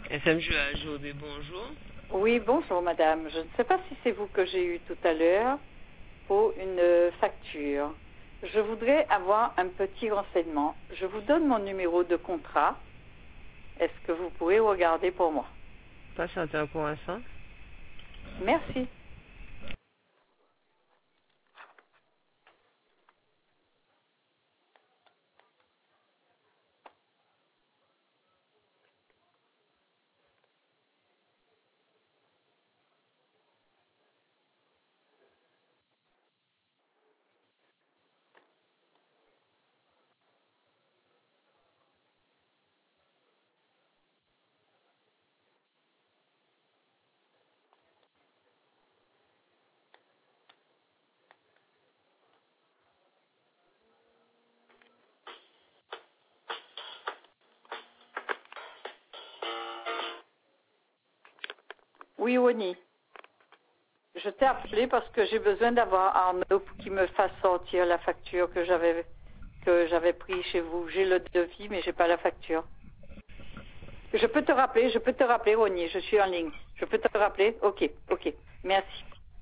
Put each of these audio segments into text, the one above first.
SMGE, bonjour. Oui, bonjour madame. Je ne sais pas si c'est vous que j'ai eu tout à l'heure pour une facture. Je voudrais avoir un petit renseignement. Je vous donne mon numéro de contrat. Est-ce que vous pouvez regarder pour moi? Patientez un pour instant. Merci. Oui, Oni. Je t'ai appelé parce que j'ai besoin d'avoir Arnaud pour qu'il me fasse sortir la facture que j'avais pris chez vous. J'ai le devis, mais j'ai pas la facture. Je peux te rappeler, Oni. Je suis en ligne. Je peux te rappeler? Ok. Merci.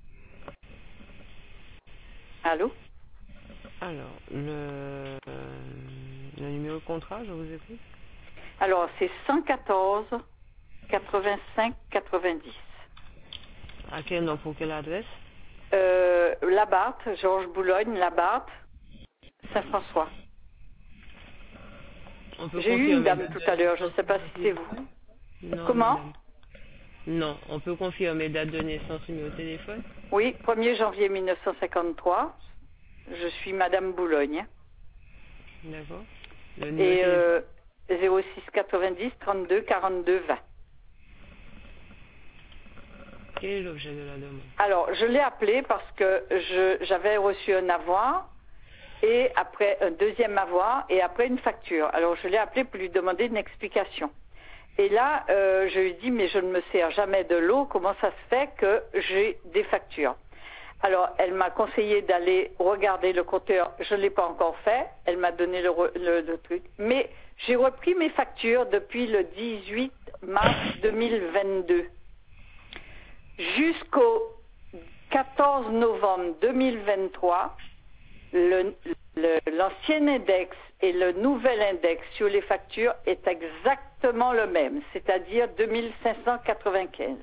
Allô? Alors, le numéro de contrat, je vous écoute. Alors, c'est 114 85 90. À quel nom, pour quelle adresse? Labarthe, Georges Boulogne, Labarthe, Saint-François. J'ai eu une dame tout à l'heure, je ne sais pas si c'est vous. Non, Comment? madame. Non, on peut confirmer date de naissance, numéro de téléphone? Oui, 1er janvier 1953. Je suis Madame Boulogne. D'accord. Et 06 90 32 42 20. Quel est l'objet de la demande? Alors, je l'ai appelé parce que j'avais reçu un avoir, et après un deuxième avoir, et après une facture. Alors, je l'ai appelé pour lui demander une explication. Et là, je lui ai dit, mais je ne me sers jamais de l'eau, comment ça se fait que j'ai des factures? Alors, elle m'a conseillé d'aller regarder le compteur, je ne l'ai pas encore fait, elle m'a donné le truc, mais j'ai repris mes factures depuis le 18 mars 2022. Jusqu'au 14 novembre 2023, l'ancien index et le nouvel index sur les factures est exactement le même, c'est-à-dire 2595.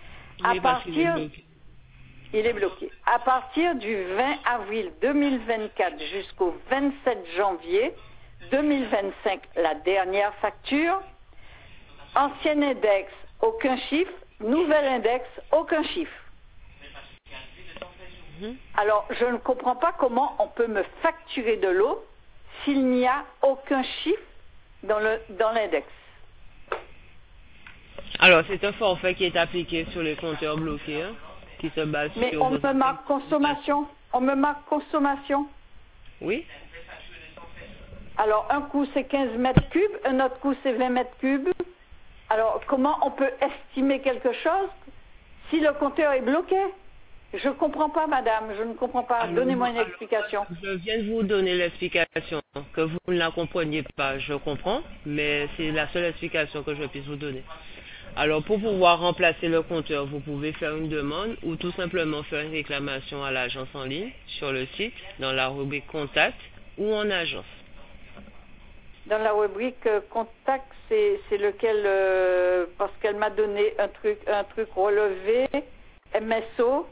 Il est bloqué. À partir du 20 avril 2024 jusqu'au 27 janvier 2025, la dernière facture, ancien index, aucun chiffre, nouvel index, aucun chiffre. Alors, je ne comprends pas comment on peut me facturer de l'eau s'il n'y a aucun chiffre dans l'index. Alors, c'est un forfait qui est appliqué sur les compteurs bloqués, hein, qui se base sur... Mais on me marque consommation. On me marque consommation. Oui. Alors, un coup, c'est 15 mètres cubes, un autre coup, c'est 20 mètres cubes. Alors, comment on peut estimer quelque chose si le compteur est bloqué? Je ne comprends pas, madame, je ne comprends pas. Donnez-moi une explication. Je viens de vous donner l'explication. Que vous ne la compreniez pas, je comprends, mais c'est la seule explication que je puisse vous donner. Alors, pour pouvoir remplacer le compteur, vous pouvez faire une demande ou tout simplement faire une réclamation à l'agence en ligne, sur le site, dans la rubrique Contact ou en agence. Dans la rubrique Contact, c'est lequel parce qu'elle m'a donné un truc relevé, MSO.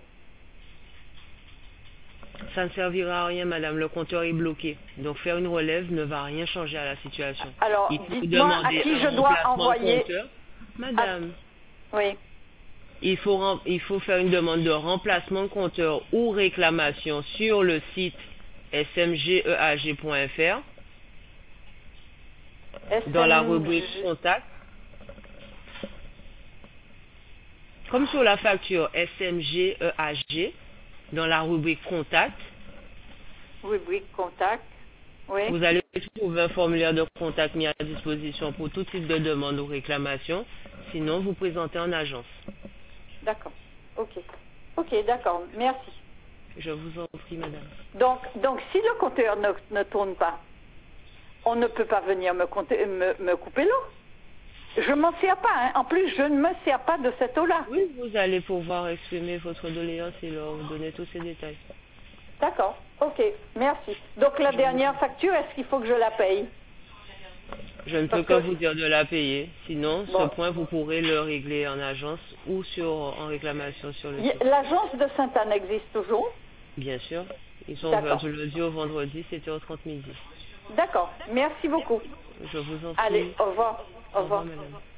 Ça ne servira à rien, madame, le compteur est bloqué. Donc faire une relève ne va rien changer à la situation. Alors, dites-moi à qui je dois envoyer. Madame. Oui. Il faut faire une demande de remplacement de compteur ou réclamation sur le site smgeag.fr dans la rubrique Contact. Comme sur la facture SMGEAG, dans la rubrique Contact. Rubrique Contact, oui. Vous allez trouver un formulaire de contact mis à disposition pour tout type de demande ou réclamation. Sinon, vous présentez en agence. D'accord. Ok, d'accord. Merci. Je vous en prie, madame. Donc si le compteur ne tourne pas, on ne peut pas venir me couper l'eau? Je m'en sers pas. Hein. En plus, je ne me sers pas de cette eau-là. Oui, vous allez pouvoir exprimer votre doléance et leur donner tous ces détails. D'accord. Ok. Merci. Donc la dernière facture, est-ce qu'il faut que je la paye? Je ne peux que vous dire de la payer. Sinon, Bon. ce point, vous pourrez le régler en agence ou en réclamation sur le site. L'agence de Sainte-Anne existe toujours? Bien sûr. Ils sont ouverts du lundi au vendredi, 7h30 midi. D'accord. Merci beaucoup. Je vous en prie. Allez, au revoir. Au revoir. Madame.